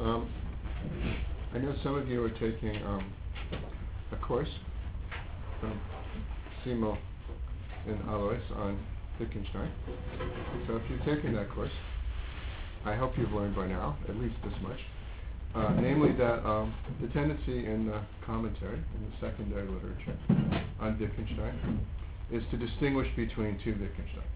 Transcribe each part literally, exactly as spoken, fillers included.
Um, I know some of you are taking um, a course from Simo and Alois on Wittgenstein. So if you've taken that course, I hope you've learned by now at least this much. Uh, namely that um, the tendency in the commentary, in the secondary literature on Wittgenstein, is to distinguish between two Wittgensteins,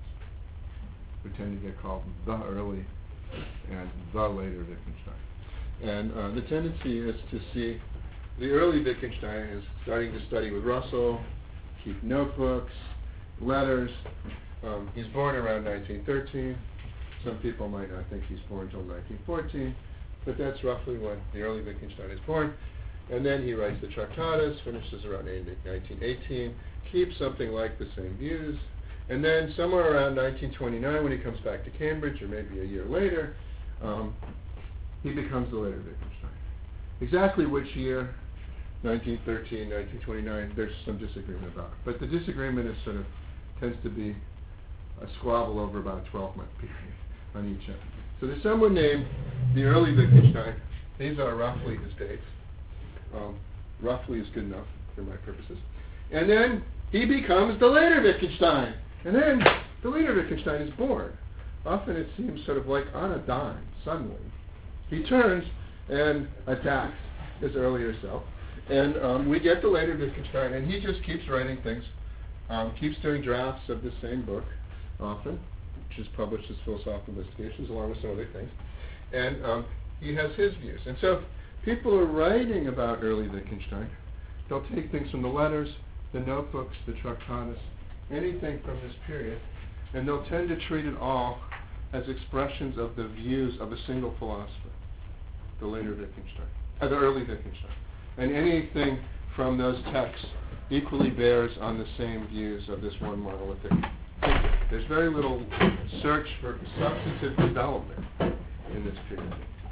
who tend to get called the early and the later Wittgenstein. And uh, the tendency is to see the early Wittgenstein is starting to study with Russell, keep notebooks, letters. Um, he's born around nineteen thirteen. Some people might not think he's born until nineteen fourteen, but that's roughly when the early Wittgenstein is born. And then he writes the Tractatus, finishes around nineteen eighteen, keeps something like the same views. And then somewhere around nineteen twenty-nine, when he comes back to Cambridge, or maybe a year later, um, he becomes the later Wittgenstein. Exactly which year, nineteen thirteen, nineteen twenty-nine, there's some disagreement about. But the disagreement is sort of, tends to be a squabble over about a twelve-month period on each end. So there's someone named the early Wittgenstein. These are roughly his dates. Um, roughly is good enough for my purposes. And then he becomes the later Wittgenstein. And then the later Wittgenstein is born. Often it seems sort of like on a dime, suddenly. He turns and attacks his earlier self. And um, we get the later Wittgenstein, and he just keeps writing things, um, keeps doing drafts of the same book, often, which is published as Philosophical Investigations, along with some other things. And um, he has his views. And so people are writing about early Wittgenstein. They'll take things from the letters, the notebooks, the Tractatus, anything from this period, and they'll tend to treat it all as expressions of the views of a single philosopher, the later Wittgenstein, uh, the early Wittgenstein. And anything from those texts equally bears on the same views of this one monolithic thinker. There's very little search for substantive development in this period.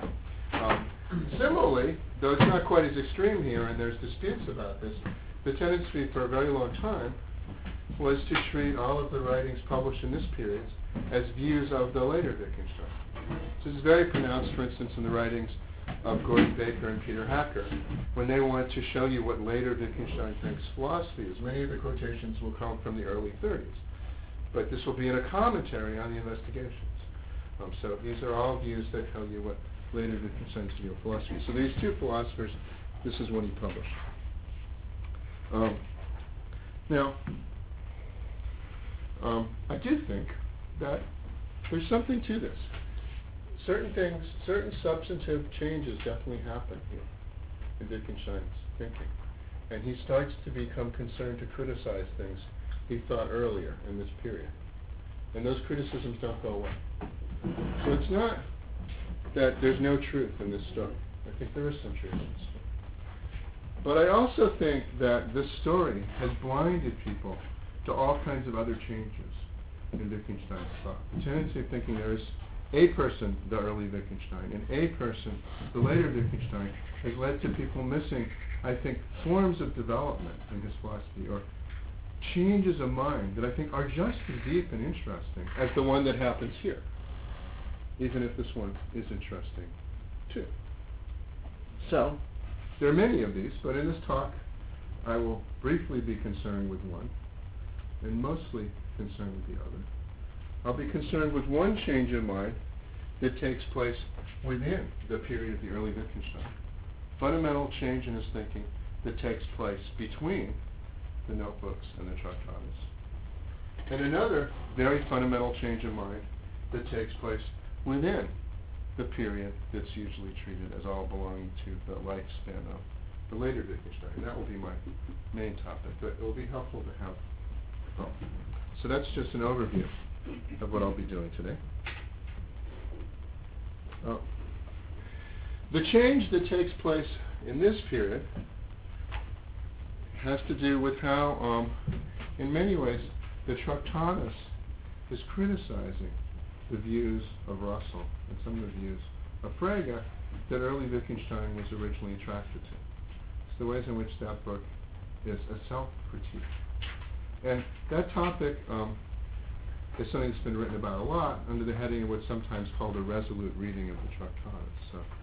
Um, similarly, though it's not quite as extreme here, and there's disputes about this, the tendency for a very long time was to treat all of the writings published in this period as views of the later Wittgenstein. This is very pronounced, for instance, in the writings of Gordon Baker and Peter Hacker, when they want to show you what later Wittgenstein thinks philosophy is. Many of the quotations will come from the early thirties, but this will be in a commentary on the Investigations. Um, so these are all views that tell you what later Wittgenstein's view of philosophy is. So these two philosophers, this is what he published. Um, now, um, I do think that there's something to this. Certain things, certain substantive changes definitely happen here in Wittgenstein's thinking. And he starts to become concerned to criticize things he thought earlier in this period. And those criticisms don't go away. So it's not that there's no truth in this story. I think there is some truth in this story. But I also think that this story has blinded people to all kinds of other changes in Wittgenstein's thought. The tendency of thinking there is a person, the early Wittgenstein, and a person, the later Wittgenstein, has led to people missing, I think, forms of development in his philosophy, or changes of mind that I think are just as deep and interesting as the one that happens here, even if this one is interesting too. So, there are many of these, but in this talk, I will briefly be concerned with one, and mostly concerned with the other. I'll be concerned with one change of mind that takes place within the period of the early Wittgenstein. Fundamental change in his thinking that takes place between the notebooks and the Tractatus. And another very fundamental change of mind that takes place within the period that's usually treated as all belonging to the lifespan of the later Wittgenstein. And that will be my main topic, but it will be helpful to have both. So that's just an overview of what I'll be doing today. Oh. The change that takes place in this period has to do with how, um, in many ways, the Tractatus is criticizing the views of Russell and some of the views of Frege that early Wittgenstein was originally attracted to. It's the ways in which that book is a self-critique. And that topic um, is something that's been written about a lot under the heading of what's sometimes called a resolute reading of the Tractatus. So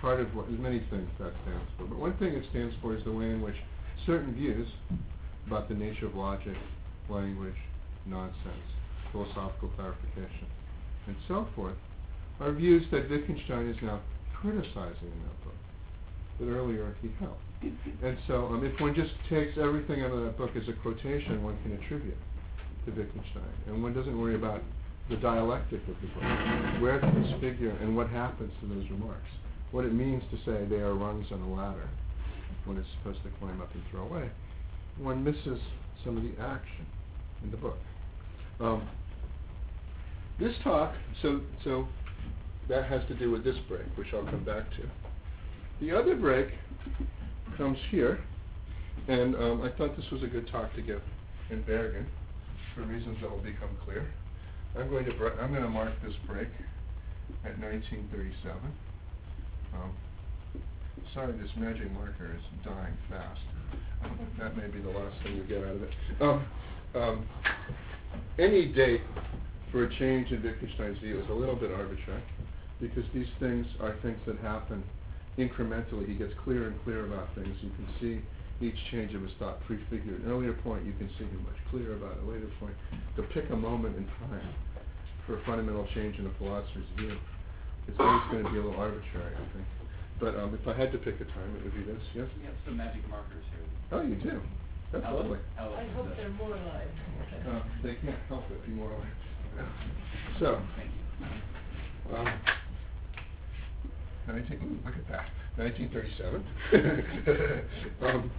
part of what, there's many things that stands for, but one thing it stands for is the way in which certain views about the nature of logic, language, nonsense, philosophical clarification, and so forth, are views that Wittgenstein is now criticizing in that book, that earlier he held. And so um, if one just takes everything out of that book as a quotation, one can attribute to Wittgenstein. And one doesn't worry about the dialectic of the book, where things figure and what happens to those remarks, what it means to say they are rungs on a ladder when it's supposed to climb up and throw away. One misses some of the action in the book. Um, this talk, so so that has to do with this break, which I'll come back to. The other break comes here, and um, I thought this was a good talk to give in Bergen for reasons that will become clear. I'm going to br- I'm going to mark this break at nineteen thirty-seven. Um, sorry, this magic marker is dying fast. Um, that may be the last thing you get out of it. Um, um, any date for a change in Wittgenstein's view is a little bit arbitrary, because these things are things that happen incrementally. He gets clearer and clearer about things. You can see each change of his thought prefigured. At an earlier point, you can see him much clearer about it. At a later point, to pick a moment in time for a fundamental change in a philosopher's view, it's always going to be a little arbitrary, I think. But um, if I had to pick a time, it would be this. Yes? We have some magic markers here. Oh, you do? That's Alice, lovely. Alice I hope they're more alive. Uh, they can't help it be more alive. So, Thank you. um, nineteen, ooh, look at that, nineteen thirty-seven. um,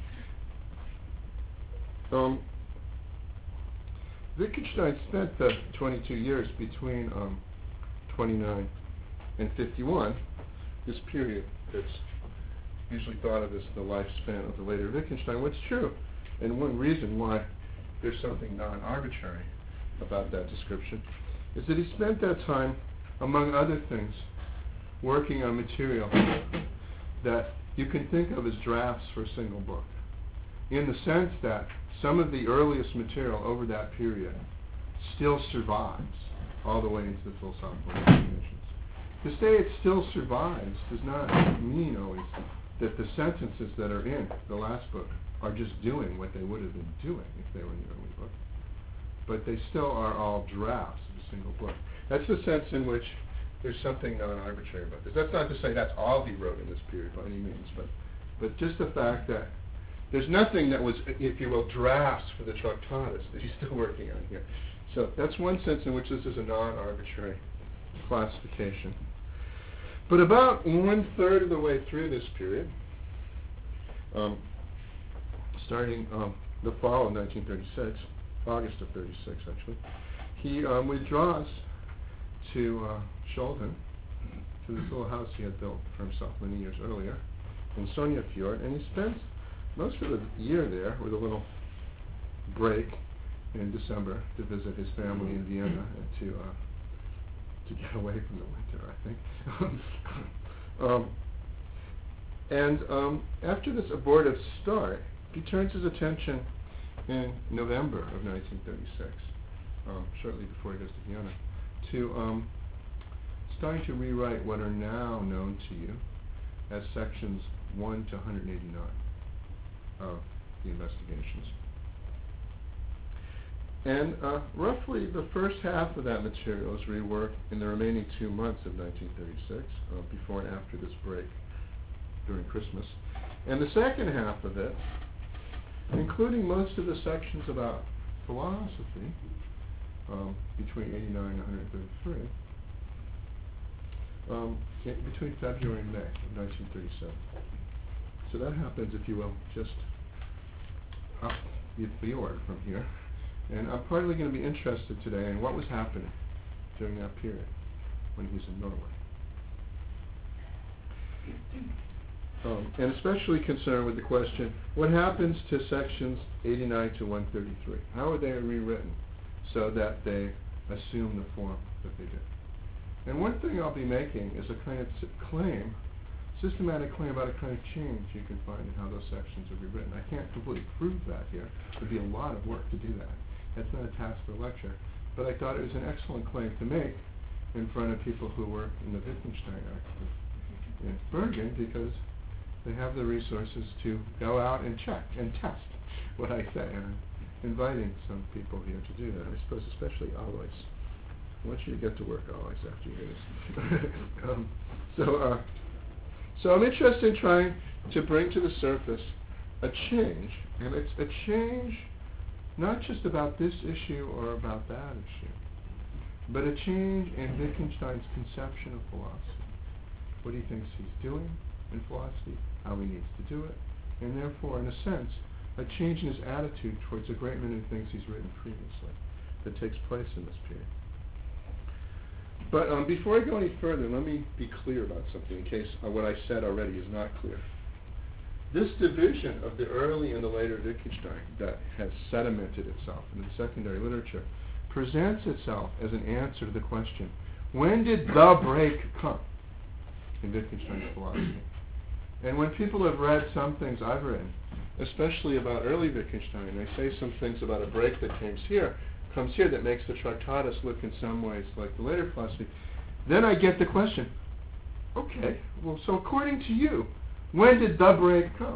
um, Wittgenstein spent the twenty-two years between um, twenty-nine and fifty-one, this period that's usually thought of as the lifespan of the later Wittgenstein. What's true, and one reason why there's something non-arbitrary about that description, is that he spent that time, among other things, working on material that you can think of as drafts for a single book, in the sense that some of the earliest material over that period still survives all the way into the philosophical investigations. To say it still survives does not mean always that the sentences that are in the last book are just doing what they would have been doing if they were in the early book. But they still are all drafts of a single book. That's the sense in which there's something non-arbitrary about this. That's not to say that's all he wrote in this period by any means, but but just the fact that there's nothing that was, if you will, drafts for the Tractatus that he's still working on here. So that's one sense in which this is a non-arbitrary classification. But about one-third of the way through this period, um, starting um, the fall of nineteen thirty-six, August of thirty-six actually, he um, withdraws to uh, Scholven, to this little house he had built for himself many years earlier in Sonjefjord, and he spends most of the year there with a little break in December to visit his family in Vienna and to uh, to get away from the winter, I think. um, and um, after this abortive start, he turns his attention in November of nineteen thirty-six, um, shortly before he goes to Vienna, to um, starting to rewrite what are now known to you as sections one to one eighty-nine of the Investigations. And uh, roughly the first half of that material is reworked in the remaining two months of nineteen thirty-six, uh, before and after this break during Christmas. And the second half of it, including most of the sections about philosophy, um, between eighty-nine and one thirty-three, um, between February and May of nineteen thirty-seven. So that happens, if you will, just up the fjord from here. And I'm partly going to be interested today in what was happening during that period when he was in Norway. Um, and especially concerned with the question, what happens to sections eighty-nine to one thirty-three? How are they rewritten so that they assume the form that they did? And one thing I'll be making is a kind of claim, systematic claim about a kind of change you can find in how those sections are rewritten. I can't completely prove that here. It would be a lot of work to do that. That's not a task for a lecture. But I thought it was an excellent claim to make in front of people who were in the Wittgenstein arc in Bergen because they have the resources to go out and check and test what I say. And I'm inviting some people here to do that. I suppose especially Alois. I want you to get to work, Alois, after you hear this. um, so, uh, so I'm interested in trying to bring to the surface a change, and it's a change not just about this issue or about that issue, but a change in Wittgenstein's conception of philosophy. What he thinks he's doing in philosophy, how he needs to do it, and therefore, in a sense, a change in his attitude towards a great many things he's written previously that takes place in this period. But um, before I go any further, let me be clear about something in case uh, what I said already is not clear. This division of the early and the later Wittgenstein that has sedimented itself in the secondary literature presents itself as an answer to the question, when did the break come in Wittgenstein's philosophy? And when people have read some things I've written, especially about early Wittgenstein, and I say some things about a break that comes here, comes here that makes the Tractatus look in some ways like the later philosophy, then I get the question, okay, well, so according to you, when did the break come?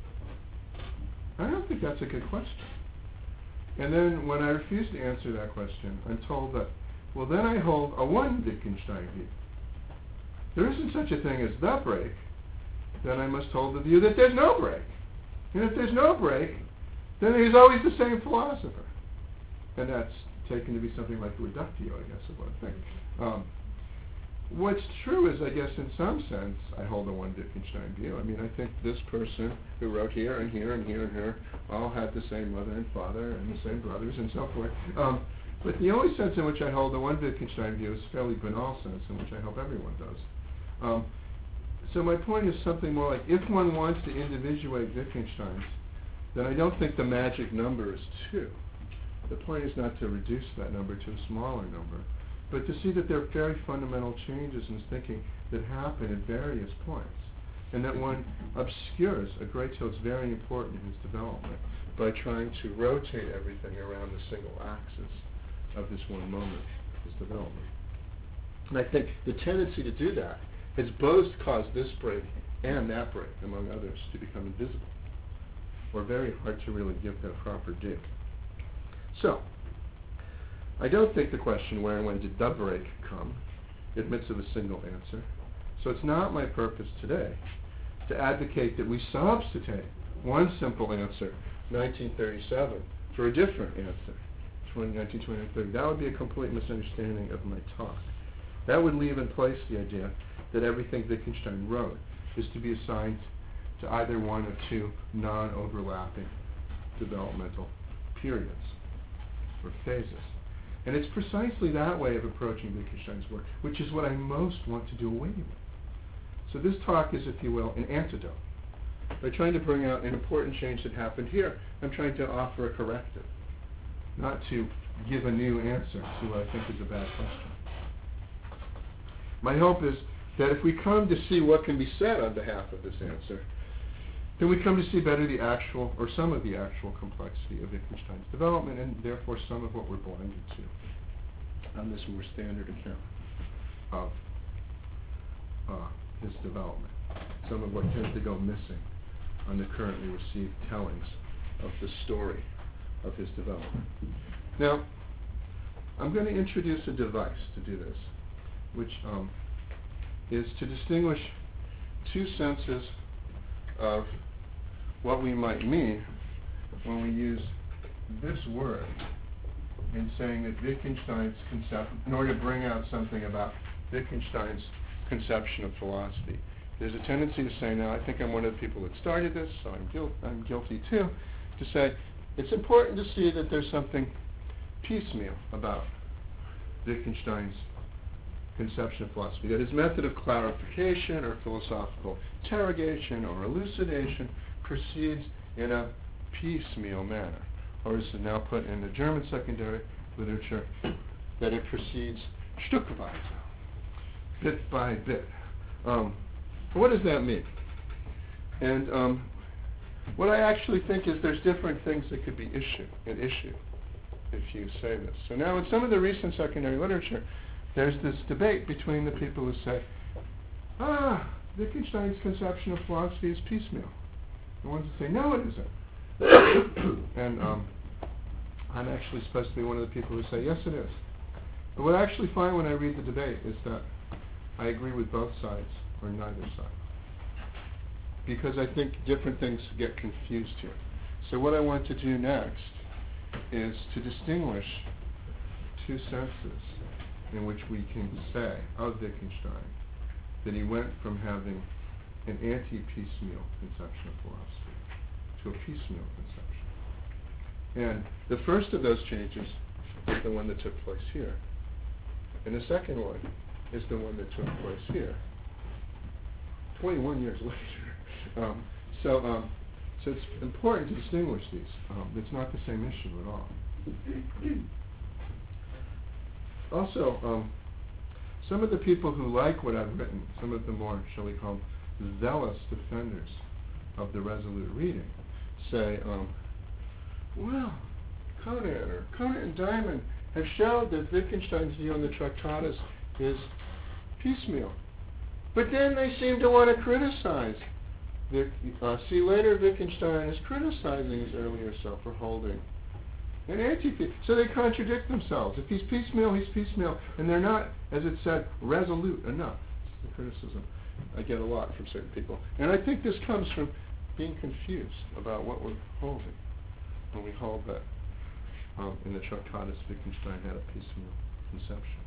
I don't think that's a good question. And then when I refuse to answer that question, I'm told that, well, then I hold a one Wittgenstein view. There isn't such a thing as the break. Then I must hold the view that there's no break. And if there's no break, then he's always the same philosopher. And that's taken to be something like reductio, I guess, of what I think. Um, what's true is, I guess, in some sense, I hold a one Wittgenstein view. I mean, I think this person who wrote here and here and here and here all had the same mother and father and the same brothers and so forth. Um, but the only sense in which I hold the one Wittgenstein view is a fairly banal sense in which I hope everyone does. Um, so my point is something more like, if one wants to individuate Wittgensteins, then I don't think the magic number is two. The point is not to reduce that number to a smaller number, but to see that there are very fundamental changes in his thinking that happen at various points, and that one obscures a great deal that's very important in his development by trying to rotate everything around the single axis of this one moment, his development. And I think the tendency to do that has both caused this break and that break, among others, to become invisible, or very hard to really give their proper due. So, I don't think the question where and when did the break come admits of a single answer. So it's not my purpose today to advocate that we substitute one simple answer, nineteen thirty-seven, for a different answer, nineteen twenty-nine thirty. That would be a complete misunderstanding of my talk. That would leave in place the idea that everything Wittgenstein wrote is to be assigned to either one of two non-overlapping developmental periods or phases. And it's precisely that way of approaching Wittgenstein's work, which is what I most want to do away with. So this talk is, if you will, an antidote. By trying to bring out an important change that happened here, I'm trying to offer a corrective, not to give a new answer to what I think is a bad question. My hope is that if we come to see what can be said on behalf of this answer, then we come to see better the actual, or some of the actual complexity of Wittgenstein's development, and therefore some of what we're blinded to on this more standard account of uh, his development. Some of what tends to go missing on the currently received tellings of the story of his development. Now, I'm going to introduce a device to do this, which um, is to distinguish two senses of what we might mean when we use this word in saying that Wittgenstein's conception, in order to bring out something about Wittgenstein's conception of philosophy. There's a tendency to say, now I think I'm one of the people that started this, so I'm, guil- I'm guilty too, to say it's important to see that there's something piecemeal about Wittgenstein's conception of philosophy, that his method of clarification or philosophical interrogation or elucidation proceeds in a piecemeal manner, or as is now put in the German secondary literature, that it proceeds stückweise, bit by bit. Um, what does that mean? And um, what I actually think is there's different things that could be issue, an issue if you say this. So now in some of the recent secondary literature, there's this debate between the people who say, ah, Wittgenstein's conception of philosophy is piecemeal. The ones that say, no, it isn't. and um, I'm actually supposed to be one of the people who say, yes, it is. But what I actually find when I read the debate is that I agree with both sides or neither side. Because I think different things get confused here. So what I want to do next is to distinguish two senses in which we can say of Wittgenstein that he went from having an anti-piecemeal conception of philosophy to a piecemeal conception. And the first of those changes is the one that took place here. And the second one is the one that took place here, twenty-one years later. Um, so, um, so it's important to distinguish these. Um, it's not the same issue at all. Also, um, some of the people who like what I've written, some of the more, shall we call them, zealous defenders of the resolute reading, say, um, well, Conan or Conan and Diamond have showed that Wittgenstein's view on the Tractatus is piecemeal. But then they seem to want to criticize. Vic, uh, see, later Wittgenstein is criticizing his earlier self for holding an anti So they contradict themselves. If he's piecemeal, he's piecemeal. And they're not, as it said, resolute enough. It's the criticism I get a lot from certain people. And I think this comes from being confused about what we're holding when we hold that um, in the Tractatus Wittgenstein had a piecemeal conception.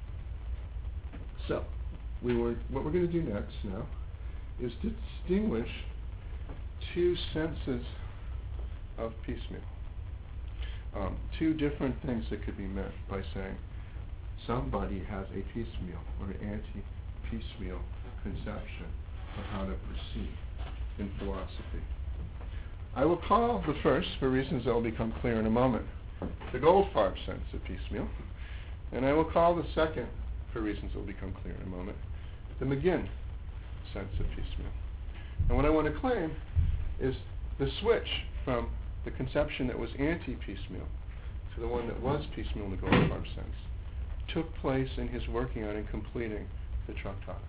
So, we were, what we're going to do next now is to distinguish two senses of piecemeal. Um, two different things that could be meant by saying somebody has a piecemeal or an anti-piecemeal conception of how to proceed in philosophy. I will call the first, for reasons that will become clear in a moment, the Goldfarb sense of piecemeal, and I will call the second, for reasons that will become clear in a moment, the McGinn sense of piecemeal. And what I want to claim is the switch from the conception that was anti-piecemeal to the one that was piecemeal in the Goldfarb sense took place in his working on and completing the Tractatus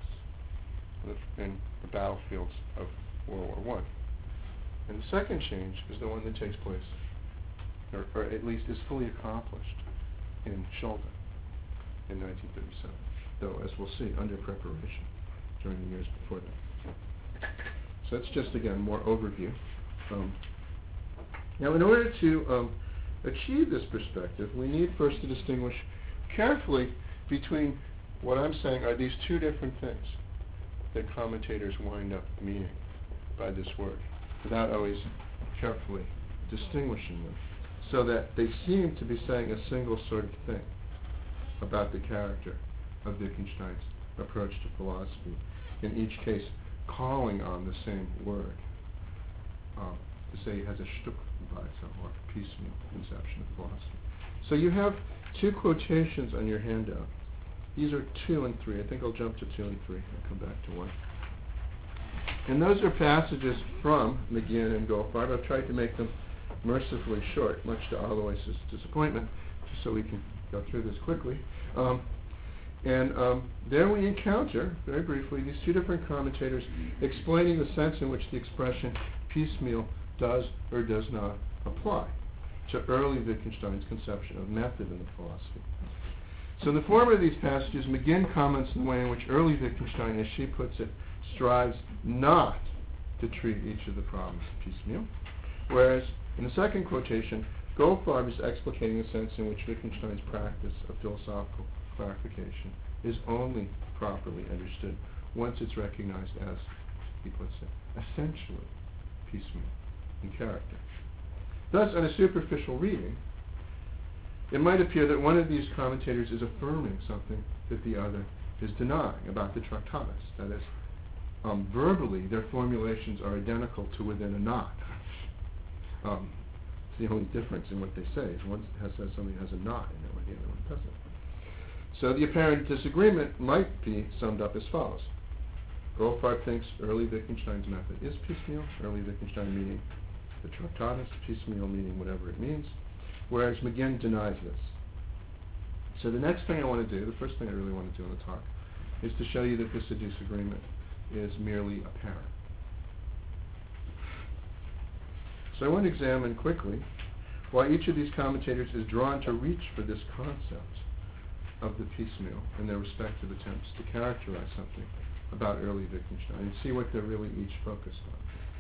in the battlefields of World War One. And the second change is the one that takes place, or, or at least is fully accomplished, in Schulden in nineteen thirty-seven, though, as we'll see, under preparation during the years before that. So that's just, again, more overview. Um, now, in order to um, achieve this perspective, we need first to distinguish carefully between what I'm saying are these two different things that commentators wind up meaning by this word, without always carefully distinguishing them, so that they seem to be saying a single sort of thing about the character of Wittgenstein's approach to philosophy, in each case calling on the same word, um, to say he has a Stückweise or piecemeal conception of philosophy. So you have two quotations on your handout. These are two and three. I think I'll jump to two and three and come back to one. And those are passages from McGinn and Goldfarb. I've tried to make them mercifully short, much to Alois' disappointment, just so we can go through this quickly. Um, and um, there we encounter, very briefly, these two different commentators explaining the sense in which the expression piecemeal does or does not apply to early Wittgenstein's conception of method in the philosophy. So in the former of these passages, McGinn comments on the way in which early Wittgenstein, as she puts it, strives not to treat each of the problems piecemeal, whereas in the second quotation, Goldfarb is explicating the sense in which Wittgenstein's practice of philosophical clarification is only properly understood once it's recognized as, he puts it, essentially piecemeal in character. Thus, on a superficial reading, it might appear that one of these commentators is affirming something that the other is denying about the Tractatus. That is, um, verbally, their formulations are identical to within a knot. Um, it's the only difference in what they say is one has, says something has a knot in it, when the other one doesn't. So the apparent disagreement might be summed up as follows. Goldfarb thinks early Wittgenstein's method is piecemeal, early Wittgenstein meaning the Tractatus, piecemeal meaning whatever it means, whereas McGinn denies this. So the next thing I want to do, the first thing I really want to do in the talk, is to show you that this disagreement is merely apparent. So I want to examine quickly why each of these commentators is drawn to reach for this concept of the piecemeal in their respective attempts to characterize something about early Wittgenstein and see what they're really each focused on.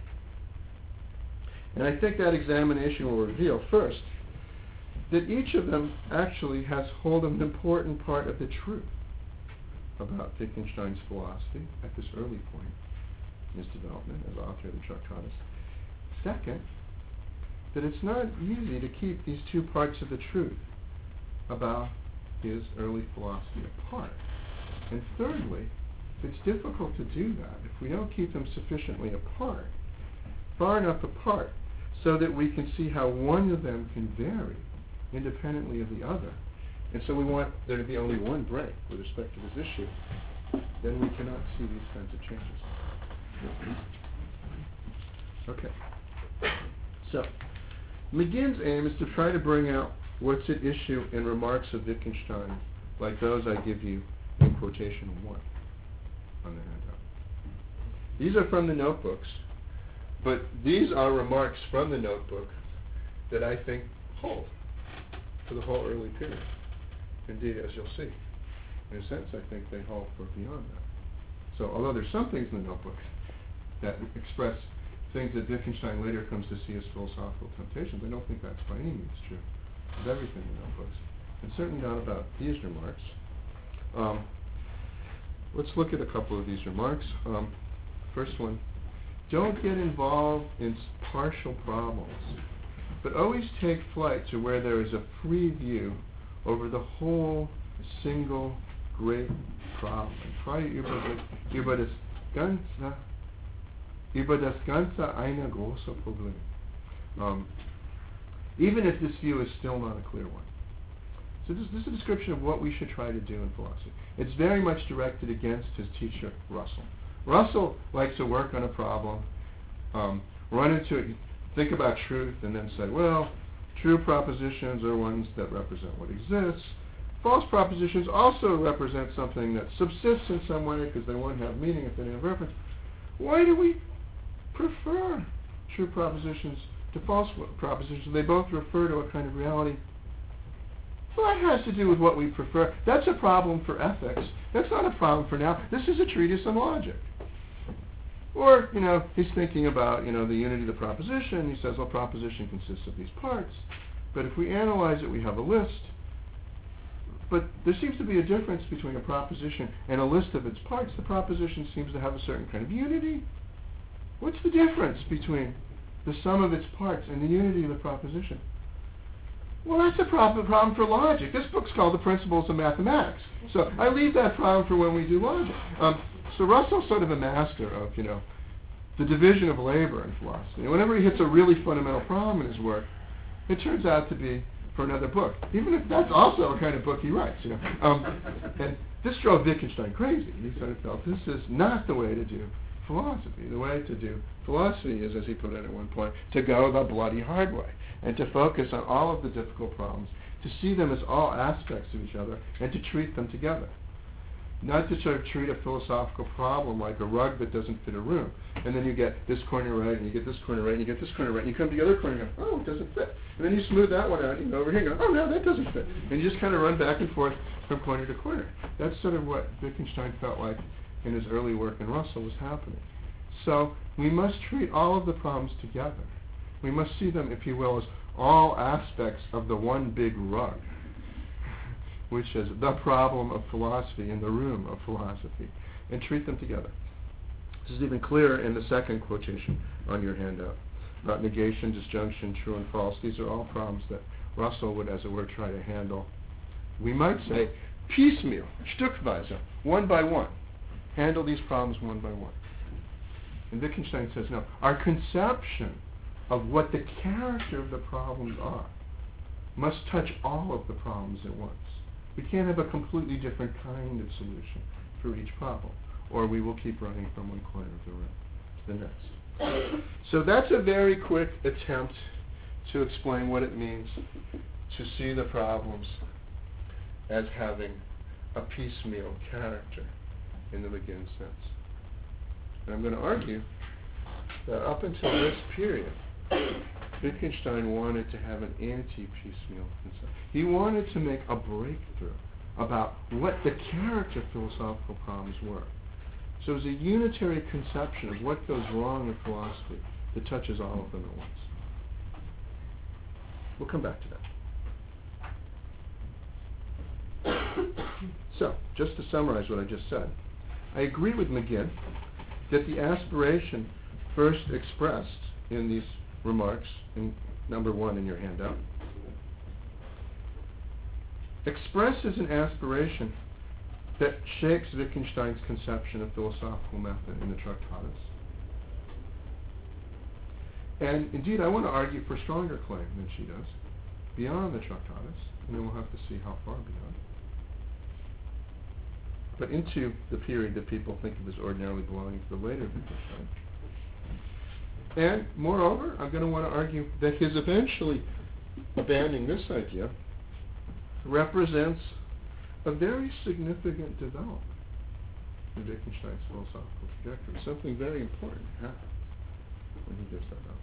And I think that examination will reveal, first, that each of them actually has hold of an important part of the truth about Wittgenstein's philosophy at this early point in his development as author of the Tractatus. Second, that it's not easy to keep these two parts of the truth about his early philosophy apart. And thirdly, it's difficult to do that if we don't keep them sufficiently apart, far enough apart, so that we can see how one of them can vary independently of the other. And so we want there to be only one break with respect to this issue. Then we cannot see these kinds of changes. Okay. So, McGinn's aim is to try to bring out what's at issue in remarks of Wittgenstein, like those I give you in quotation one on the handout. These are from the notebooks, but these are remarks from the notebook that I think hold for the whole early period. Indeed, as you'll see. In a sense, I think they hold for beyond that. So, although there's some things in the notebook that express things that Wittgenstein later comes to see as philosophical temptations, I don't think that's by any means true of everything in the notebooks. And certainly not about these remarks. Um, let's look at a couple of these remarks. Um, first one, don't get involved in partial problems, but always take flight to where there is a free view over the whole single great problem. Try über das, über das ganze, über das ganze eine große Problem. Um, even if this view is still not a clear one. So this, this is a description of what we should try to do in philosophy. It's very much directed against his teacher, Russell. Russell likes to work on a problem, um, run into it, think about truth, and then say, well, true propositions are ones that represent what exists. False propositions also represent something that subsists in some way because they won't have meaning if they don't have reference. Why do we prefer true propositions to false propositions? They both refer to a kind of reality. Well, that has to do with what we prefer. That's a problem for ethics. That's not a problem for now. This is a treatise on logic. Or, you know, he's thinking about, you know, the unity of the proposition. He says, well, proposition consists of these parts. But if we analyze it, we have a list. But there seems to be a difference between a proposition and a list of its parts. The proposition seems to have a certain kind of unity. What's the difference between the sum of its parts and the unity of the proposition? Well, that's a problem, problem for logic. This book's called The Principles of Mathematics. So I leave that problem for when we do logic. Um, so Russell's sort of a master of, you know, the division of labor in philosophy. And whenever he hits a really fundamental problem in his work, it turns out to be for another book. Even if that's also a kind of book he writes, you know. Um, and this drove Wittgenstein crazy. He sort of felt this is not the way to do philosophy. The way to do philosophy is, as he put it at one point, to go the bloody hard way and to focus on all of the difficult problems, to see them as all aspects of each other and to treat them together. Not to sort of treat a philosophical problem like a rug that doesn't fit a room. And then you get this corner right, and you get this corner right, and you get this corner right, and you come to the other corner and go, oh, it doesn't fit. And then you smooth that one out, and you go over here and go, oh, no, that doesn't fit. And you just kind of run back and forth from corner to corner. That's sort of what Wittgenstein felt like in his early work in Russell was happening. So we must treat all of the problems together. We must see them, if you will, as all aspects of the one big rug, which is the problem of philosophy in the room of philosophy, and treat them together. This is even clearer in the second quotation on your handout. About negation, disjunction, true and false. These are all problems that Russell would, as it were, try to handle. We might say piecemeal, Stückweise, one by one. Handle these problems one by one. And Wittgenstein says, no, our conception of what the character of the problems are must touch all of the problems at once. We can't have a completely different kind of solution for each problem, or we will keep running from one corner of the room to the next. So that's a very quick attempt to explain what it means to see the problems as having a piecemeal character in the McGinn sense. And I'm going to argue that up until this period, Wittgenstein wanted to have an anti-piecemeal conception. He wanted to make a breakthrough about what the character of philosophical problems were. So it was a unitary conception of what goes wrong in philosophy that touches all of them at once. We'll come back to that. So, just to summarize what I just said, I agree with McGinn that the aspiration first expressed in these remarks, in number one in your handout, expresses an aspiration that shapes Wittgenstein's conception of philosophical method in the Tractatus. And indeed, I want to argue for a stronger claim than she does, beyond the Tractatus, and then we'll have to see how far beyond. But into the period that people think of as ordinarily belonging to the later Wittgenstein. And moreover, I'm going to want to argue that his eventually abandoning this idea represents a very significant development in Wittgenstein's philosophical trajectory. Something very important happens when he gives that up.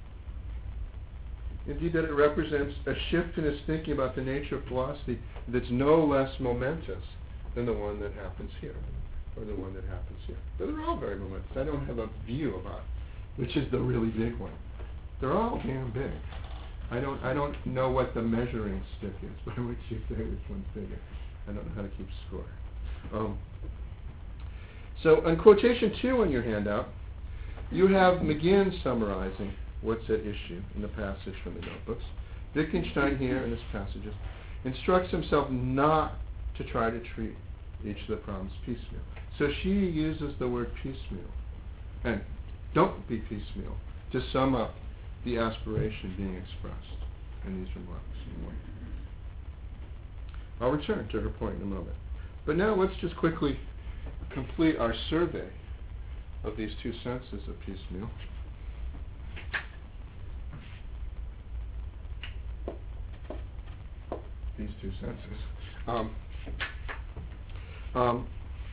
Indeed, that it represents a shift in his thinking about the nature of philosophy that's no less momentous than the one that happens here, or the one that happens here. They're all very momentous. I don't have a view about which is the really big one. They're all damn big. I don't I don't know what the measuring stick is by which you say which one's bigger. I don't know how to keep score. Um, so on quotation two on your handout, you have McGinn summarizing what's at issue in the passage from the notebooks. Wittgenstein here in this passage instructs himself not to try to treat each of the problems piecemeal. So she uses the word piecemeal, and don't be piecemeal, to sum up the aspiration being expressed in these remarks. I'll return to her point in a moment. But now let's just quickly complete our survey of these two senses of piecemeal. These two senses. Um, um,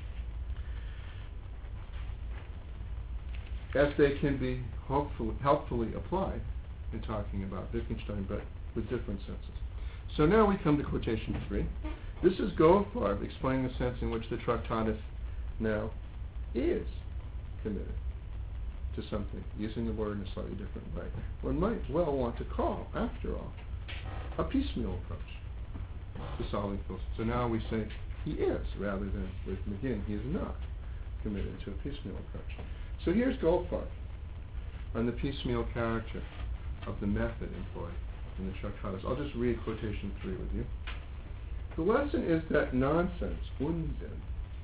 as they can be hopefully, helpfully applied in talking about Wittgenstein, but with different senses. So now we come to quotation three. This is Goldfarb explaining the sense in which the Tractatus now is committed to something, using the word in a slightly different way. One might well want to call, after all, a piecemeal approach to solving philosophy. So now we say he is, rather than with McGinn, he is not committed to a piecemeal approach. So here's Goldfarb on the piecemeal character of the method employed in the Tractatus. I'll just read quotation three with you. The lesson is that nonsense, Unsinn,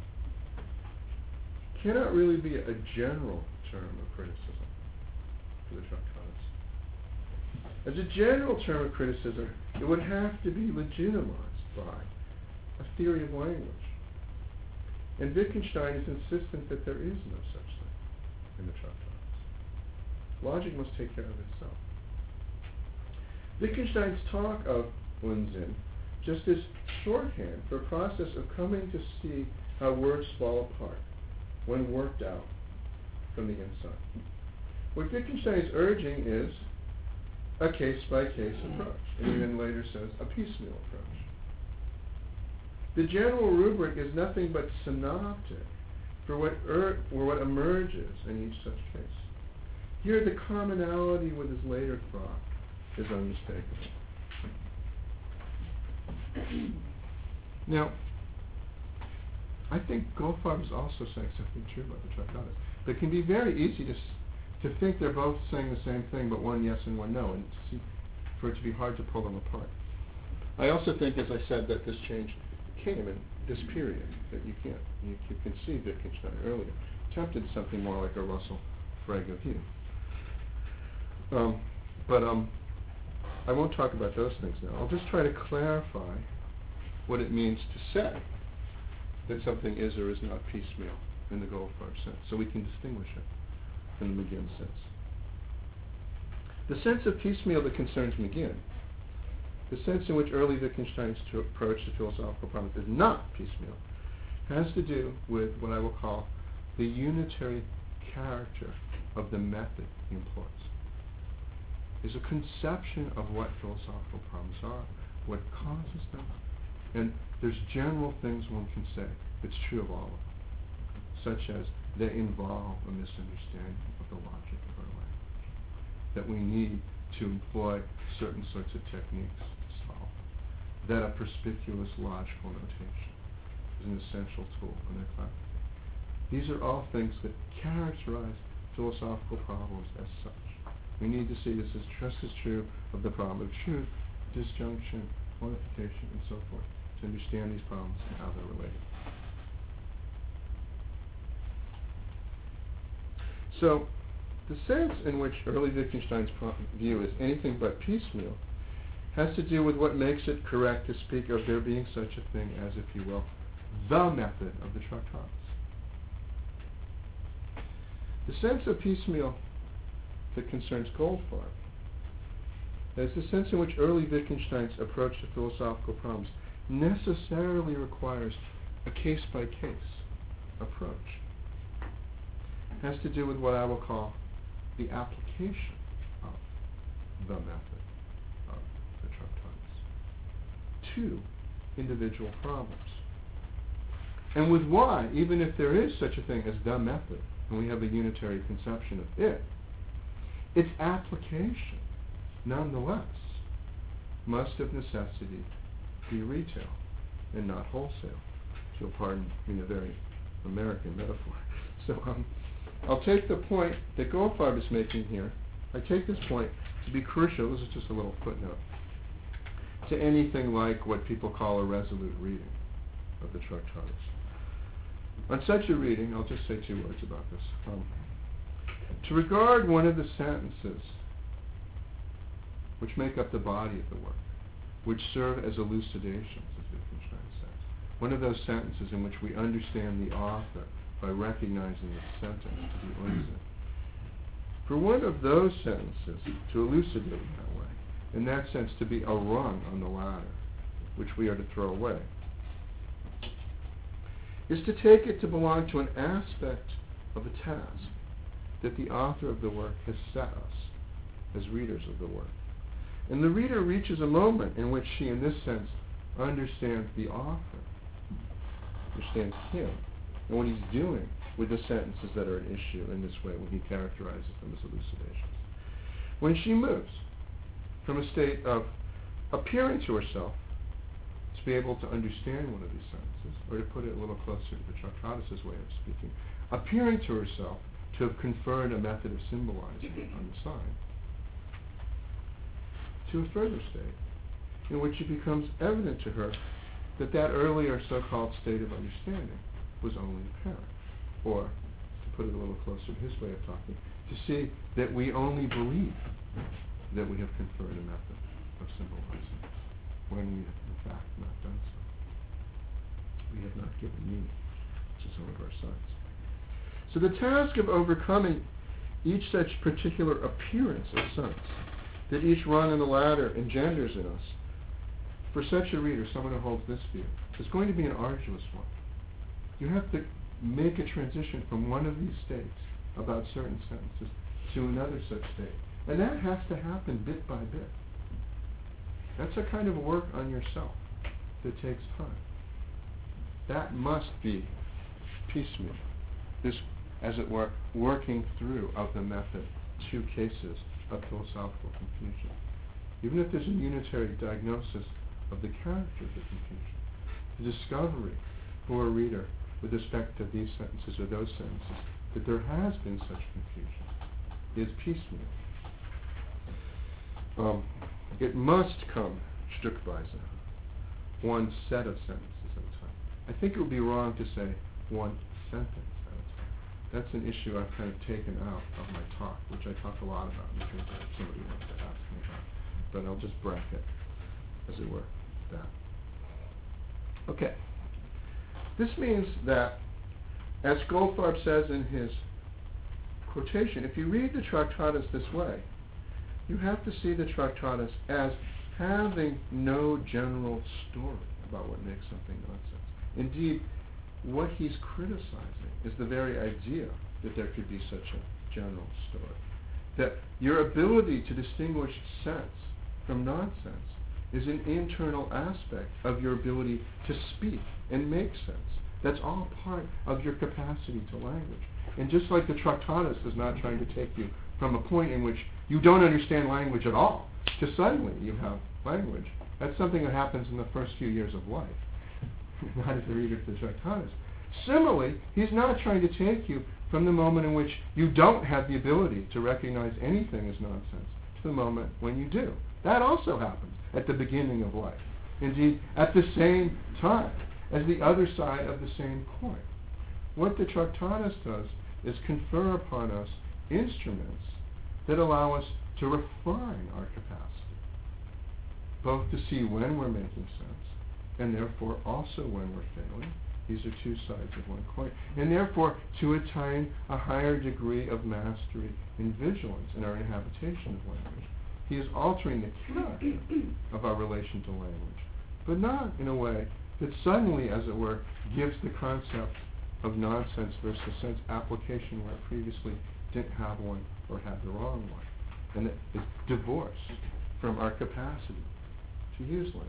cannot really be a general term of criticism for the Tractatus. As a general term of criticism, it would have to be legitimized by a theory of language. And Wittgenstein is insistent that there is no such thing in the Tractatus. Logic must take care of itself. Wittgenstein's talk of Unsinn just is shorthand for a process of coming to see how words fall apart when worked out from the inside. What Wittgenstein is urging is a case-by-case approach, and even later says a piecemeal approach. The general rubric is nothing but synoptic for what, er, for what emerges in each such case. Here the commonality with his later thought is unmistakable. Now, I think Goldfarb is also saying something true about the Tractatus. But it can be very easy to, s- to think they're both saying the same thing, but one yes and one no, and see, for it to be hard to pull them apart. I also think, as I said, that this change came in this period, that you can't, you, you can see Wittgenstein earlier attempted something more like a Russell Frege view. Um, but um, I won't talk about those things now. I'll just try to clarify what it means to say that something is or is not piecemeal in the Goldfarb sense, so we can distinguish it from the McGinn sense. The sense of piecemeal that concerns McGinn, the sense in which early Wittgenstein's to approach to philosophical problems is not piecemeal, has to do with what I will call the unitary character of the method he employs. Is a conception of what philosophical problems are, what causes them. And there's general things one can say. It's true of all of them, such as they involve a misunderstanding of the logic of our language, that we need to employ certain sorts of techniques to solve, that a perspicuous logical notation is an essential tool in their faculty. These are all things that characterize philosophical problems as such. We need to see this as just as true of the problem of truth, disjunction, quantification, and so forth, to understand these problems and how they're related. So, the sense in which early Wittgenstein's pro- view is anything but piecemeal has to do with what makes it correct to speak of there being such a thing as, if you will, the method of the Tractatus. The sense of piecemeal that concerns Goldfarb is the sense in which early Wittgenstein's approach to philosophical problems necessarily requires a case-by-case approach. It has to do with what I will call the application of the method of the Tractatus to individual problems. And with why, even if there is such a thing as the method, and we have a unitary conception of it, its application, nonetheless, must of necessity be retail and not wholesale. If you'll pardon me a very American metaphor. So um, I'll take the point that Goldfarb is making here. I take this point to be crucial. This is just a little footnote to anything like what people call a resolute reading of the Tractatus. On such a reading, I'll just say two words about this. Um, to regard one of the sentences which make up the body of the work, which serve as elucidations, as Wittgenstein says, one of those sentences in which we understand the author by recognizing the sentence to be Unsinn. For one of those sentences to elucidate in that way, in that sense to be a rung on the ladder, which we are to throw away, is to take it to belong to an aspect of the task that the author of the work has set us as readers of the work. And the reader reaches a moment in which she, in this sense, understands the author, understands him, and what he's doing with the sentences that are at issue in this way when he characterizes them as elucidations. When she moves from a state of appearing to herself to be able to understand one of these sentences, or to put it a little closer to the Tractatus' way of speaking, appearing to herself to have conferred a method of symbolizing on the sign, to a further state in which it becomes evident to her that that earlier so-called state of understanding was only apparent, or, to put it a little closer to his way of talking, to see that we only believe that we have conferred a method of symbolizing when we have in fact not done so. We have not given meaning to some of our signs. So the task of overcoming each such particular appearance of sense that each rung on the ladder engenders in us, for such a reader, someone who holds this view, is going to be an arduous one. You have to make a transition from one of these states about certain sentences to another such state. And that has to happen bit by bit. That's a kind of work on yourself that takes time. That must be piecemeal. This, as it were, working through of the method two cases of philosophical confusion. Even if there's a unitary diagnosis of the character of the confusion, the discovery for a reader with respect to these sentences or those sentences that there has been such confusion is piecemeal. Um, it must come Stückweise, one set of sentences at a time. I think it would be wrong to say one sentence at a time. That's an issue I've kind of taken out of my talk, which I talk a lot about in terms of somebody wants to ask me about. But I'll just bracket, as it were, that. Okay. This means that, as Goldfarb says in his quotation, if you read the Tractatus this way, you have to see the Tractatus as having no general story about what makes something nonsense. Indeed, what he's criticizing is the very idea that there could be such a general story. That your ability to distinguish sense from nonsense is an internal aspect of your ability to speak and make sense. That's all part of your capacity to language. And just like the Tractatus is not trying to take you from a point in which you don't understand language at all to suddenly you have language, that's something that happens in the first few years of life, not as a reader of the Tractatus. Similarly, he's not trying to take you from the moment in which you don't have the ability to recognize anything as nonsense to the moment when you do. That also happens at the beginning of life. Indeed, at the same time as the other side of the same coin. What the Tractatus does is confer upon us instruments that allow us to refine our capacity, both to see when we're making sense, and therefore also when we're failing. These are two sides of one coin. And therefore, to attain a higher degree of mastery in vigilance in our inhabitation of language. He is altering the character of our relation to language, but not in a way that suddenly, as it were, gives the concept of nonsense versus sense application where it previously didn't have one or had the wrong one, and that is divorced from our capacity to use language.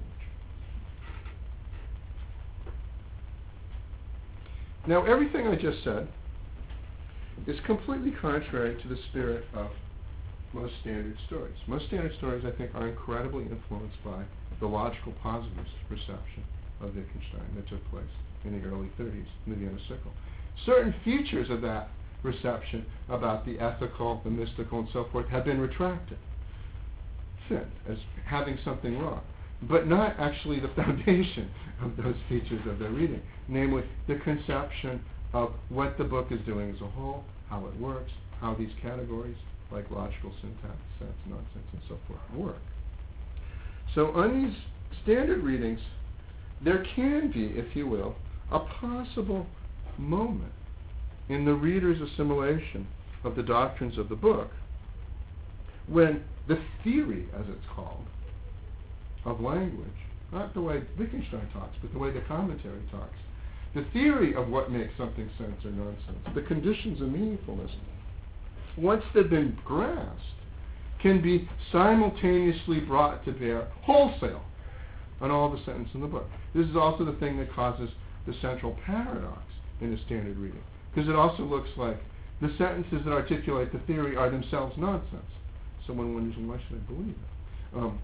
Now, everything I just said is completely contrary to the spirit of most standard stories. Most standard stories, I think, are incredibly influenced by the logical positivist reception of Wittgenstein that took place in the early thirties in the Vienna Circle. Certain features of that reception about the ethical, the mystical, and so forth have been retracted, thinned, as having something wrong, but not actually the foundation of those features of their reading, namely the conception of what the book is doing as a whole, how it works, how these categories, like logical syntax, sense, nonsense, and so forth, work. So on these standard readings, there can be, if you will, a possible moment in the reader's assimilation of the doctrines of the book when the theory, as it's called, of language, not the way Wittgenstein talks, but the way the commentary talks, the theory of what makes something sense or nonsense, the conditions of meaningfulness, once they've been grasped, can be simultaneously brought to bear wholesale on all the sentences in the book. This is also the thing that causes the central paradox in a standard reading, because it also looks like the sentences that articulate the theory are themselves nonsense. So one wonders, why should I believe it? Um,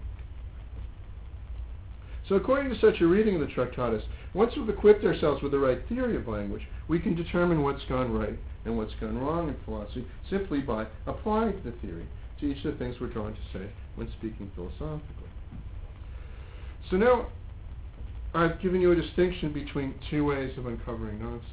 so according to such a reading of the Tractatus, once we've equipped ourselves with the right theory of language, we can determine what's gone right and what's gone wrong in philosophy simply by applying the theory to each of the things we're trying to say when speaking philosophically. So now, I've given you a distinction between two ways of uncovering nonsense.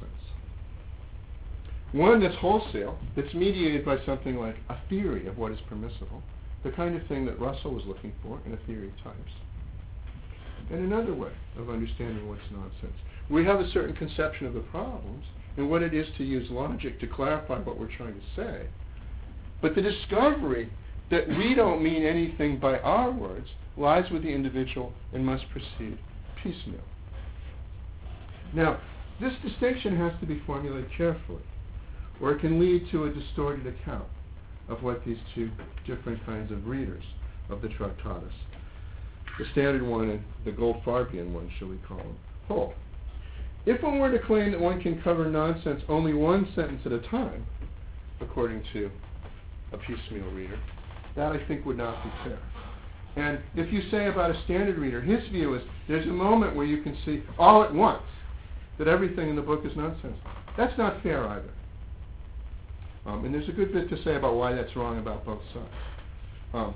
One that's wholesale, that's mediated by something like a theory of what is permissible, the kind of thing that Russell was looking for in a theory of types. And another way of understanding what's nonsense. We have a certain conception of the problems and what it is to use logic to clarify what we're trying to say. But the discovery that we don't mean anything by our words lies with the individual and must proceed piecemeal. Now, this distinction has to be formulated carefully, or it can lead to a distorted account of what these two different kinds of readers of the Tractatus, the standard one and the Goldfarbian one, shall we call them, hold. If one were to claim that one can cover nonsense only one sentence at a time, according to a piecemeal reader, that I think would not be fair. And if you say about a standard reader, his view is there's a moment where you can see all at once that everything in the book is nonsense. That's not fair either. Um, and there's a good bit to say about why that's wrong about both sides. Um,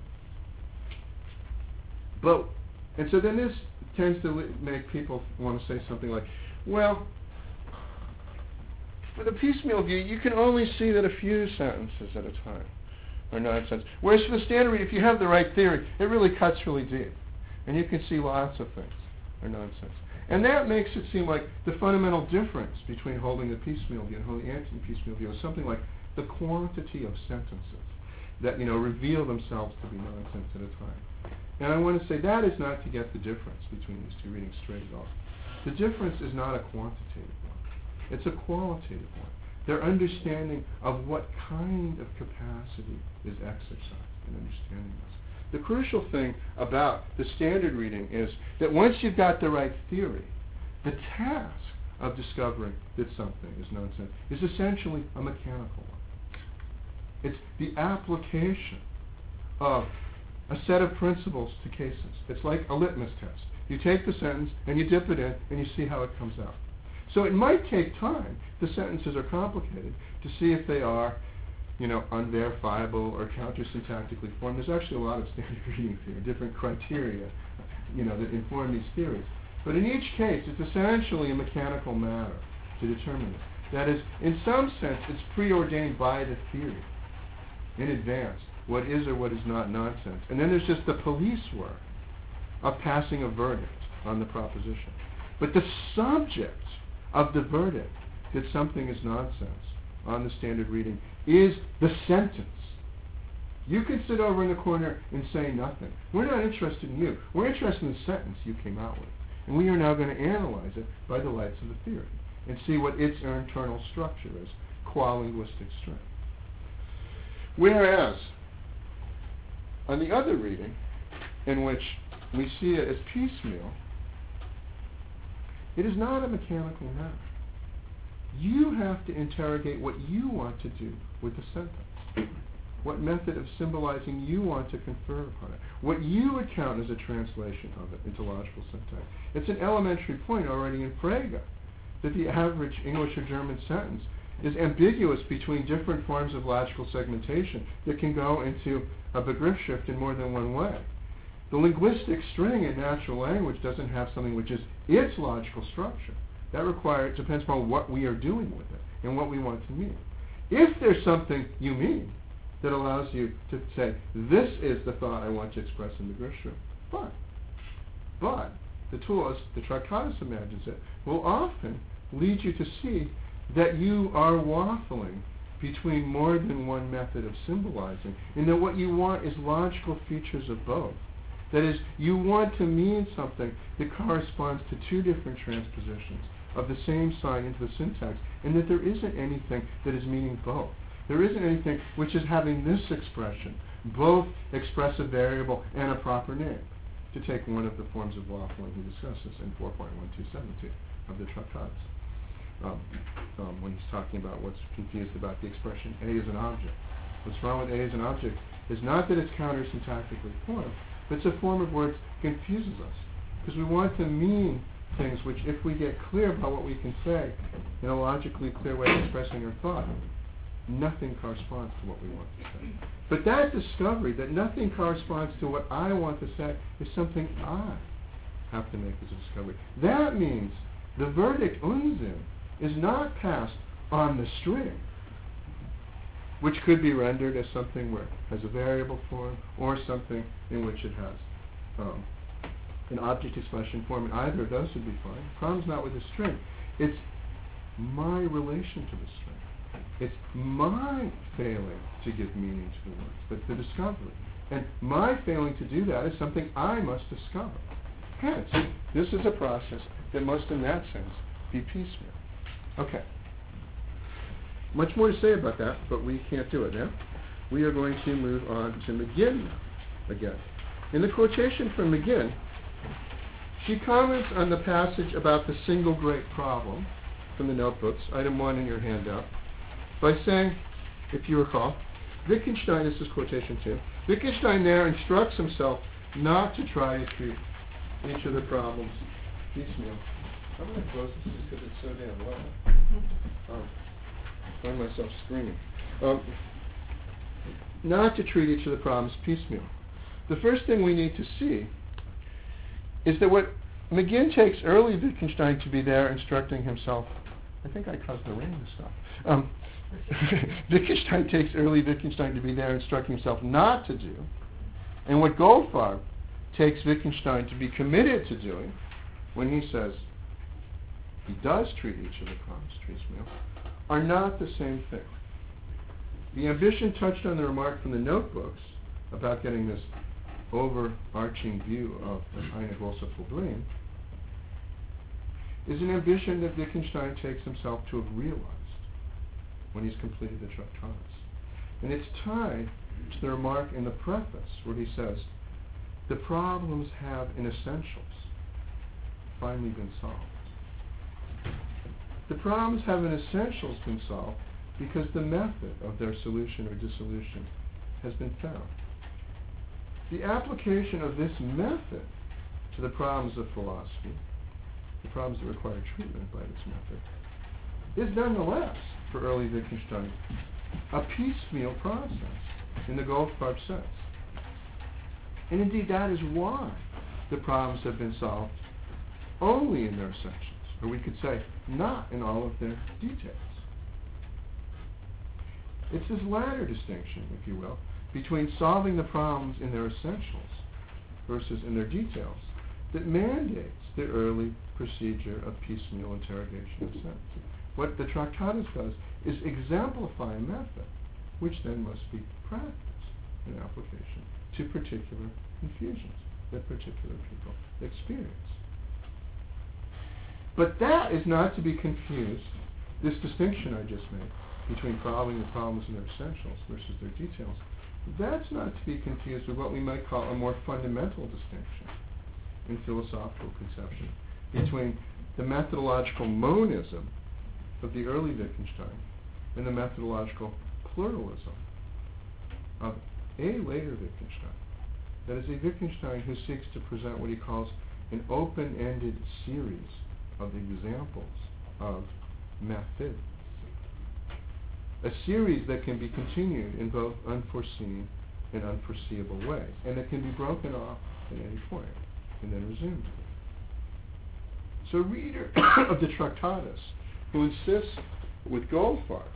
but, and so then this tends to li- make people want to say something like, well, for the piecemeal view, you can only see that a few sentences at a time are nonsense. Whereas for the standard reader, if you have the right theory, it really cuts really deep. And you can see lots of things are nonsense. And that makes it seem like the fundamental difference between holding the piecemeal view and holding the anti-piecemeal view is something like the quantity of sentences that, you know, reveal themselves to be nonsense at a time. And I want to say that is not to get the difference between these two readings straight at all. The difference is not a quantitative one. It's a qualitative one. their understanding of what kind of capacity is exercised in understanding this. The crucial thing about the standard reading is that once you've got the right theory, the task of discovering that something is nonsense is essentially a mechanical one. It's the application of a set of principles to cases. It's like a litmus test. You take the sentence and you dip it in and you see how it comes out. So it might take time, the sentences are complicated, to see if they are, you know, unverifiable or countersyntactically formed. There's actually a lot of standard reading theory, different criteria, you know, that inform these theories. But in each case, it's essentially a mechanical matter to determine it. That is, in some sense, it's preordained by the theory in advance, what is or what is not nonsense. And then there's just the police work of passing a verdict on the proposition. But the subject of the verdict that something is nonsense on the standard reading is the sentence. You can sit over in the corner and say nothing. We're not interested in you. We're interested in the sentence you came out with. And we are now going to analyze it by the lights of the theory and see what its internal structure is, qua linguistic strength. Whereas, on the other reading, in which we see it as piecemeal, it is not a mechanical matter. You have to interrogate what you want to do with the sentence, what method of symbolizing you want to confer upon it, what you would count as a translation of it into logical syntax. It's an elementary point already in Frege that the average English or German sentence is ambiguous between different forms of logical segmentation that can go into a Begriffsschrift in more than one way. The linguistic string in natural language doesn't have something which is its logical structure. That requires, depends upon what we are doing with it and what we want to mean. If there's something you mean that allows you to say, this is the thought I want to express in the Begriffsschrift, fine. But the tool, as the Tractatus imagines it, will often lead you to see that you are waffling between more than one method of symbolizing, and that what you want is logical features of both. That is, you want to mean something that corresponds to two different transpositions of the same sign into the syntax, and that there isn't anything that is meaning both. There isn't anything which is having this expression, both express a variable and a proper name, to take one of the forms of waffling he discusses in four point one two seven two of the Tractatus. Um, um, when he's talking about what's confused about the expression A is an object. What's wrong with A as an object is not that it's countersyntactically formed, but it's a form of words that confuses us. Because we want to mean things which, if we get clear about what we can say in a logically clear way of expressing our thought, nothing corresponds to what we want to say. But that discovery, that nothing corresponds to what I want to say, is something I have to make as a discovery. That means the verdict Unsinn is not passed on the string, which could be rendered as something where it has a variable form or something in which it has um, an object expression form, and either of those would be fine. The problem's not with the string. It's my relation to the string. It's my failing to give meaning to the words, but the discovery. And my failing to do that is something I must discover. Hence, this is a process that must, in that sense, be piecemeal. Okay. Much more to say about that, but we can't do it now. We are going to move on to McGinn now, again. In the quotation from McGinn, she comments on the passage about the single great problem from the notebooks, item one in your handout, by saying, if you recall, Wittgenstein, this is quotation two, Wittgenstein there instructs himself not to try to treat each of the problems piecemeal. I'm going to close this because it's so damn loud. Um, I find myself screaming. Um, not to treat each of the problems piecemeal. The first thing we need to see is that what McGinn takes early Wittgenstein to be there instructing himself, I think I caused the rain to stop. Um, Wittgenstein takes early Wittgenstein to be there instructing himself not to do, and what Goldfarb takes Wittgenstein to be committed to doing when he says he does treat each of the problems piecemeal, are not the same thing. The ambition touched on the remark from the notebooks about getting this overarching view of eine große Problem is an ambition that Wittgenstein takes himself to have realized. when he's completed the Tractatus. And it's tied to the remark in the preface where he says, the problems have in essentials finally been solved. The problems have in essentials been solved because the method of their solution or dissolution has been found. The application of this method to the problems of philosophy, the problems that require treatment by this method, is nonetheless, for early Wittgenstein, a piecemeal process in the Goldfarb sense. And indeed that is why the problems have been solved only in their essentials, or we could say not in all of their details. It's this latter distinction, if you will, between solving the problems in their essentials versus in their details that mandates the early procedure of piecemeal interrogation of sense. What the Tractatus does is exemplify a method which then must be practiced in application to particular confusions that particular people experience. But that is not to be confused, this distinction I just made between solving the problems in their essentials versus their details, that's not to be confused with what we might call a more fundamental distinction in philosophical conception between the methodological monism of the early Wittgenstein and the methodological pluralism of a later Wittgenstein. That is, a Wittgenstein who seeks to present what he calls an open-ended series of examples of methods. A series that can be continued in both unforeseen and unforeseeable ways, and that can be broken off at any point and then resumed. So a reader of the Tractatus who insists with Goldfarb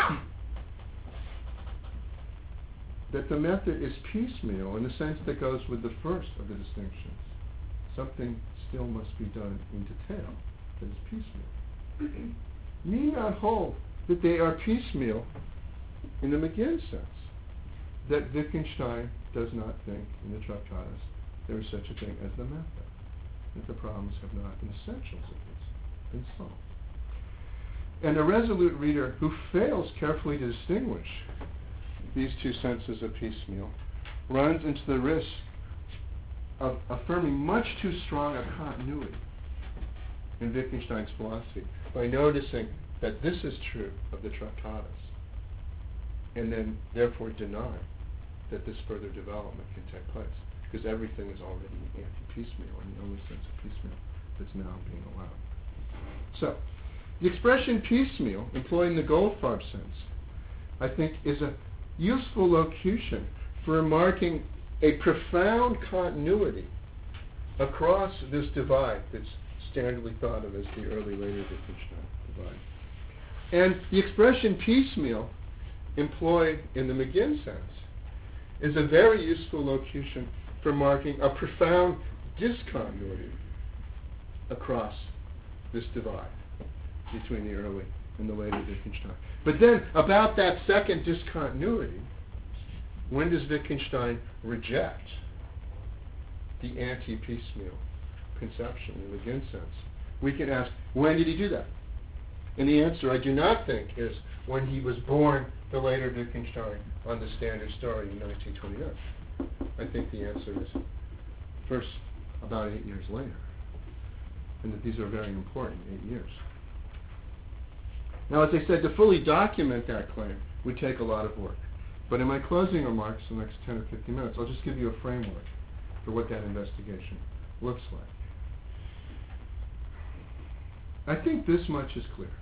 that the method is piecemeal in the sense that goes with the first of the distinctions, something still must be done in detail that is piecemeal, need not hold that they are piecemeal in the McGinn sense, that Wittgenstein does not think in the Tractatus there is such a thing as the method, that the problems have not, in essentials at least, been solved. And a resolute reader who fails carefully to distinguish these two senses of piecemeal runs into the risk of affirming much too strong a continuity in Wittgenstein's philosophy by noticing that this is true of the Tractatus, and then therefore deny that this further development can take place, because everything is already anti-piecemeal in the only sense of piecemeal that's now being allowed. So, the expression piecemeal, employed in the Goldfarb sense, I think is a useful locution for remarking a profound continuity across this divide that's standardly thought of as the early-later Wittgenstein divide. And the expression piecemeal, employed in the McGinn sense, is a very useful locution for marking a profound discontinuity across this divide between the early and the later Wittgenstein. But then, about that second discontinuity, when does Wittgenstein reject the anti-piecemeal conception in the McGinn sense? We can ask, when did he do that? And the answer, I do not think, is when he was born the later Wittgenstein on the Standard Story in nineteen twenty-nine. I think the answer is first about eight years later, and that these are very important, eight years. Now, as I said, to fully document that claim would take a lot of work. But in my closing remarks, in the next ten or fifteen minutes, I'll just give you a framework for what that investigation looks like. I think this much is clear.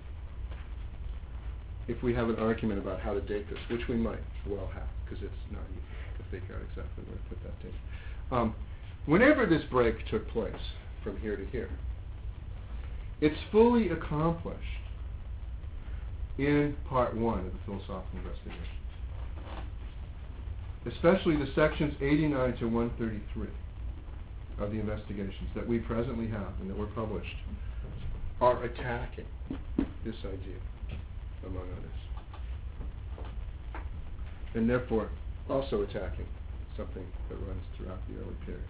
If we have an argument about how to date this, which we might well have, because it's not easy to figure out exactly where to put that date. Um, whenever this break took place from here to here, it's fully accomplished in part one of the philosophical investigation, especially the sections eighty-nine to one thirty-three of the investigations that we presently have and that were published are attacking this idea, among others, and therefore also attacking something that runs throughout the early period.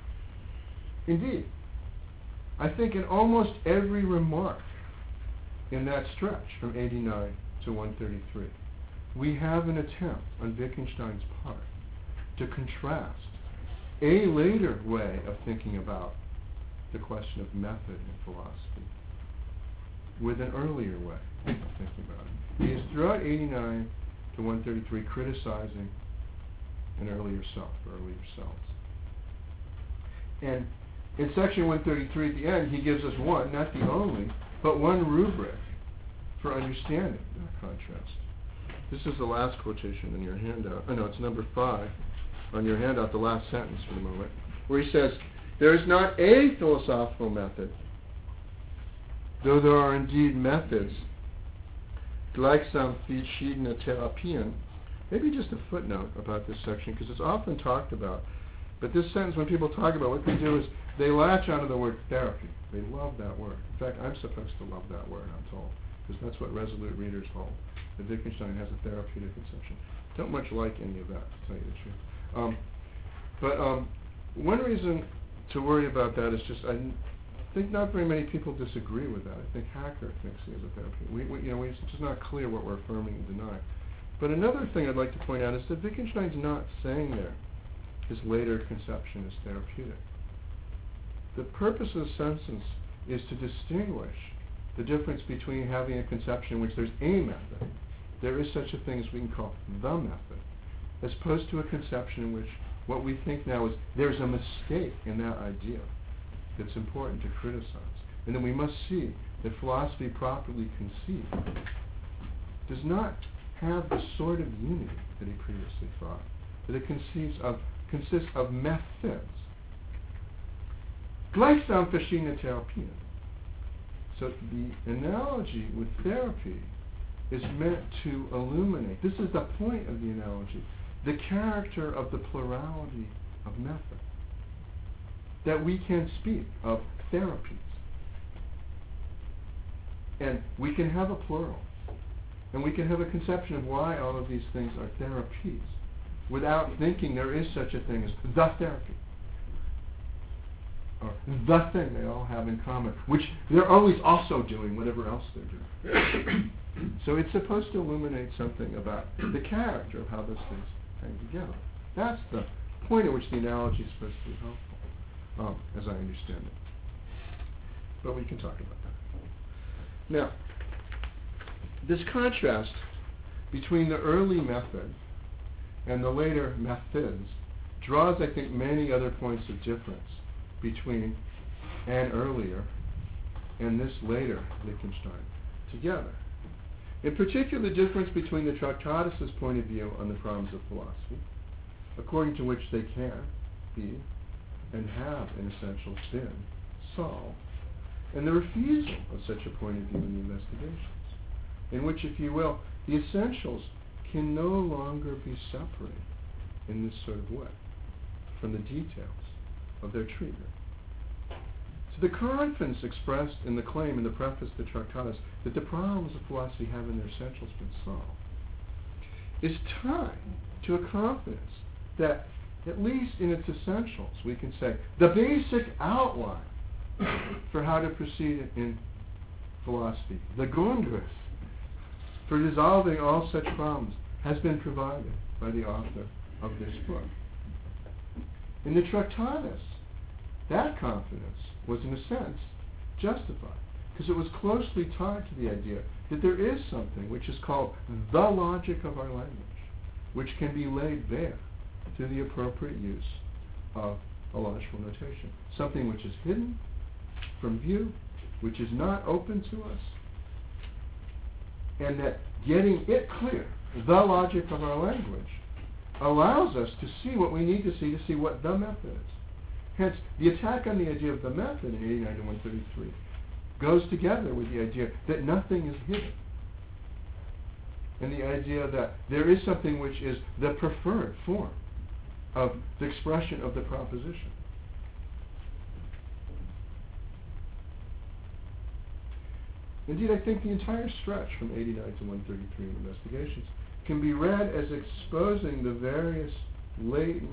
Indeed, I think in almost every remark in that stretch from eighty-nine to one thirty-three, we have an attempt on Wittgenstein's part to contrast a later way of thinking about the question of method in philosophy with an earlier way of thinking about it. He is throughout eighty-nine to one thirty-three criticizing an earlier self, earlier selves. And in section one thirty-three at the end, he gives us one, not the only, but one rubric for understanding that contrast. This is the last quotation in your handout. Oh no, it's number five on your handout, the last sentence for the moment, where he says, there is not a philosophical method, though there are indeed methods, gleichsam verschiedene Therapien. Maybe just a footnote about this section, because it's often talked about. But this sentence, when people talk about, what they do is they latch onto the word therapy. They love that word. In fact, I'm supposed to love that word, I'm told, because that's what resolute readers hold. That Wittgenstein has a therapeutic conception. Don't much like any of that, to tell you the truth. Um, but um, one reason to worry about that is just, I think not very many people disagree with that. I think Hacker thinks he has a therapeutic. We, we, you know, we, it's just not clear what we're affirming and denying. But another thing I'd like to point out is that Wittgenstein's not saying there his later conception is therapeutic. The purpose of the sentence is to distinguish the difference between having a conception in which there's a method, there is such a thing as we can call the method, as opposed to a conception in which what we think now is there's a mistake in that idea that's important to criticize. And then we must see that philosophy properly conceived does not have the sort of unity that he previously thought, that it conceives of, consists of methods. Gleichsam verschiedene Therapien. So the analogy with therapy is meant to illuminate, this is the point of the analogy, the character of the plurality of method. That we can speak of therapies. And we can have a plural. And we can have a conception of why all of these things are therapies without thinking there is such a thing as the therapy. Or the thing they all have in common, which they're always also doing whatever else they're doing. So it's supposed to illuminate something about the character of how those things hang together. That's the point at which the analogy is supposed to be helpful, um, as I understand it. But we can talk about that. Now, this contrast between the early method and the later methods draws, I think, many other points of difference between an earlier and this later Wittgenstein together. In particular, the difference between the Tractatus' point of view on the problems of philosophy, according to which they can be and have, in essentials, been solved, and the refusal of such a point of view in the investigations, in which, if you will, the essentials can no longer be separated in this sort of way from the details of their treatment. So the confidence expressed in the claim in the preface to Tractatus that the problems of philosophy have in their essentials been solved is tied to a confidence that, at least in its essentials, we can say the basic outline for how to proceed in philosophy, the Grundriss for dissolving all such problems, has been provided by the author of this book. In the Tractatus, that confidence was, in a sense, justified, because it was closely tied to the idea that there is something which is called the logic of our language, which can be laid bare to the appropriate use of a logical notation. Something which is hidden from view, which is not open to us, and that getting it clear, the logic of our language, allows us to see what we need to see to see what the method is. Hence, the attack on the idea of the method in eighty-nine to one thirty-three goes together with the idea that nothing is hidden, and the idea that there is something which is the preferred form of the expression of the proposition. Indeed, I think the entire stretch from eighty-nine to one thirty-three in Investigations can be read as exposing the various latent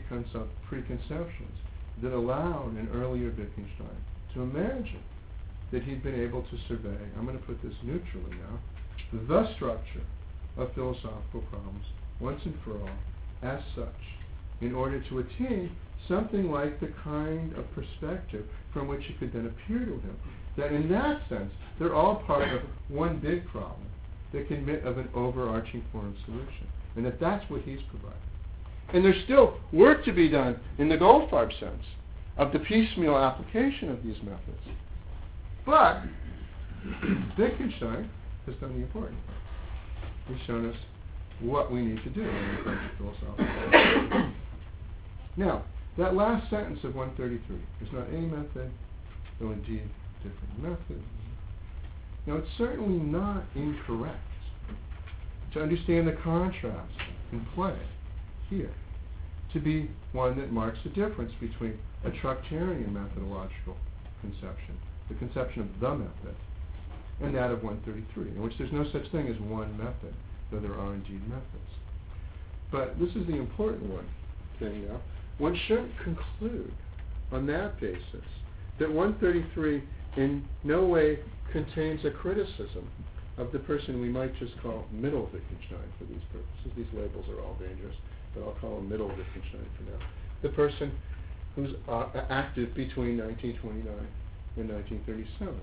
preconce- preconceptions that allowed an earlier Wittgenstein to imagine that he'd been able to survey, I'm going to put this neutrally now, the structure of philosophical problems once and for all as such, in order to attain something like the kind of perspective from which it could then appear to him that in that sense they're all part of one big problem that can admit of an overarching form of solution, and that that's what he's providing. And there's still work to be done in the Goldfarb sense of the piecemeal application of these methods. But Wittgenstein has done the important part. He's shown us what we need to do when it comes to philosophical. Now, that last sentence of one thirty-three is not a method, though indeed different methods. Now, it's certainly not incorrect to understand the contrast in play here to be one that marks the difference between a Tractarian methodological conception, the conception of the method, and that of one thirty-three, in which there's no such thing as one method, though there are indeed methods. But this is the important one thing now. One shouldn't conclude on that basis that one thirty-three in no way contains a criticism of the person we might just call middle Wittgenstein for these purposes. These labels are all dangerous, but I'll call him middle Wittgenstein for now. The person who's uh, active between nineteen twenty-nine and nineteen thirty-seven.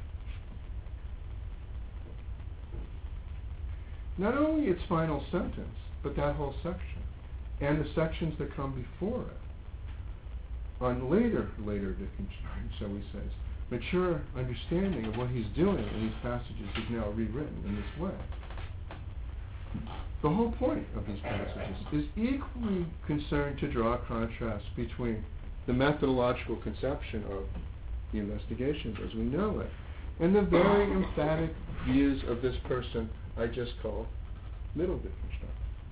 Not only its final sentence, but that whole section, and the sections that come before it, on later, later Wittgenstein, shall we say, mature understanding of what he's doing in these passages is now rewritten in this way. The whole point of these passages is equally concerned to draw a contrast between the methodological conception of the investigations as we know it and the very emphatic views of this person I just called middle Wittgenstein.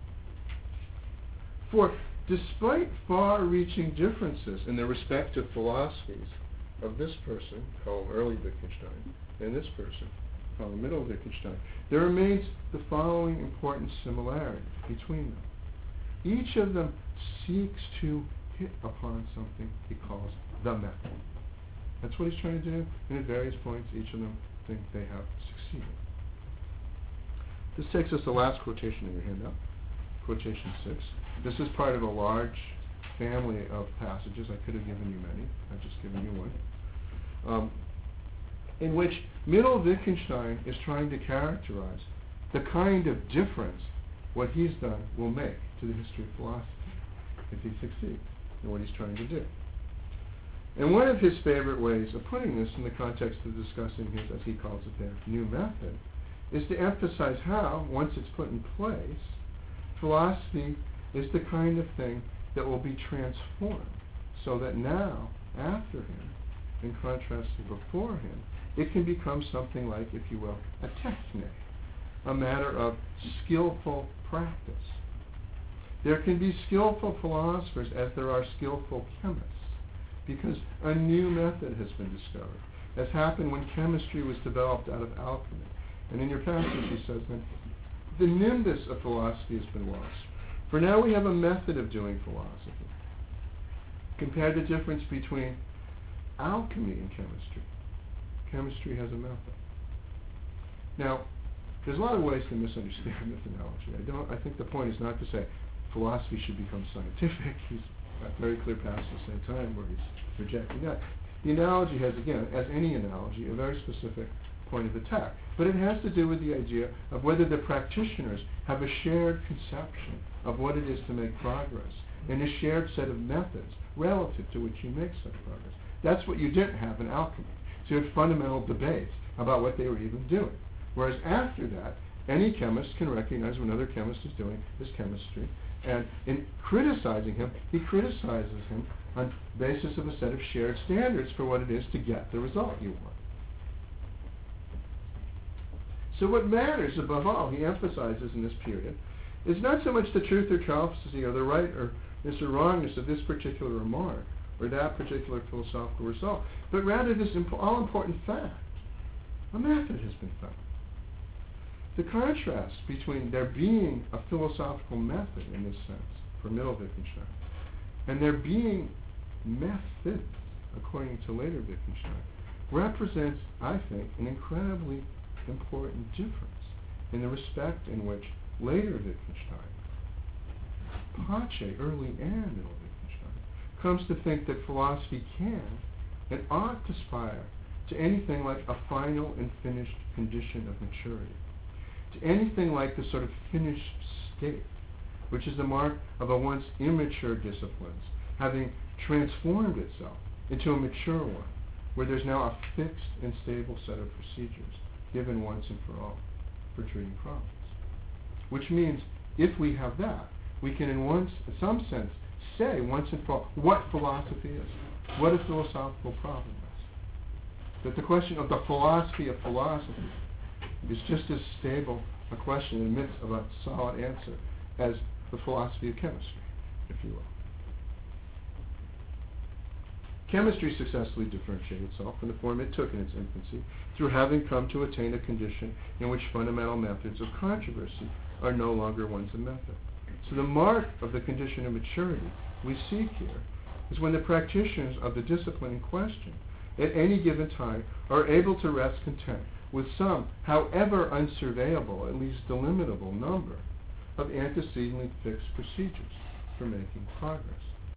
For despite far-reaching differences in the respective philosophies of this person, called early Wittgenstein, and this person, called middle Wittgenstein, there remains the following important similarity between them. Each of them seeks to hit upon something he calls the method. That's what he's trying to do, and at various points each of them think they have succeeded. This takes us to the last quotation in your handout, quotation six. This is part of a large family of passages. I could have given you many. I've just given you one. Um, in which middle Wittgenstein is trying to characterize the kind of difference what he's done will make to the history of philosophy if he succeeds in what he's trying to do. And one of his favorite ways of putting this in the context of discussing his, as he calls it there, new method, is to emphasize how, once it's put in place, philosophy is the kind of thing that will be transformed so that now, after him, in contrast to before him, it can become something like, if you will, a technique, a matter of skillful practice. There can be skillful philosophers as there are skillful chemists, because a new method has been discovered, as happened when chemistry was developed out of alchemy. And in your passage he says that the nimbus of philosophy has been lost. For now we have a method of doing philosophy. Compare the difference between alchemy and chemistry. Chemistry has a method. Now, there's a lot of ways to misunderstand this analogy. I don't. I think the point is not to say philosophy should become scientific. He's got very clear paths at the same time where he's rejecting that. The analogy has, again, as any analogy, a very specific point of attack. But it has to do with the idea of whether the practitioners have a shared conception of what it is to make progress and a shared set of methods relative to which you make such progress. That's what you didn't have in alchemy. So you had fundamental debates about what they were even doing. Whereas after that, any chemist can recognize what another chemist is doing is chemistry. And in criticizing him, he criticizes him on the basis of a set of shared standards for what it is to get the result you want. So what matters, above all, he emphasizes in this period, is not so much the truth or tropicity or the right or this or wrongness of this particular remark or that particular philosophical result, but rather this imp- all-important fact. A method has been found. The contrast between there being a philosophical method in this sense, for middle Wittgenstein, and there being methods, according to later Wittgenstein, represents, I think, an incredibly important difference in the respect in which later Wittgenstein, Pace, early and middle Wittgenstein, comes to think that philosophy can and ought to aspire to anything like a final and finished condition of maturity, to anything like the sort of finished state, which is the mark of a once immature disciplines having transformed itself into a mature one, where there's now a fixed and stable set of procedures given once and for all for treating problems. Which means, if we have that, we can in once, in some sense, say once and for all what philosophy is, what a philosophical problem is. That the question of the philosophy of philosophy is just as stable a question in the midst of a solid answer as the philosophy of chemistry, if you will. Chemistry successfully differentiated itself from the form it took in its infancy through having come to attain a condition in which fundamental methods of controversy are no longer ones of method. So the mark of the condition of maturity we seek here is when the practitioners of the discipline in question at any given time are able to rest content with some, however unsurveyable, at least delimitable number of antecedently fixed procedures for making progress.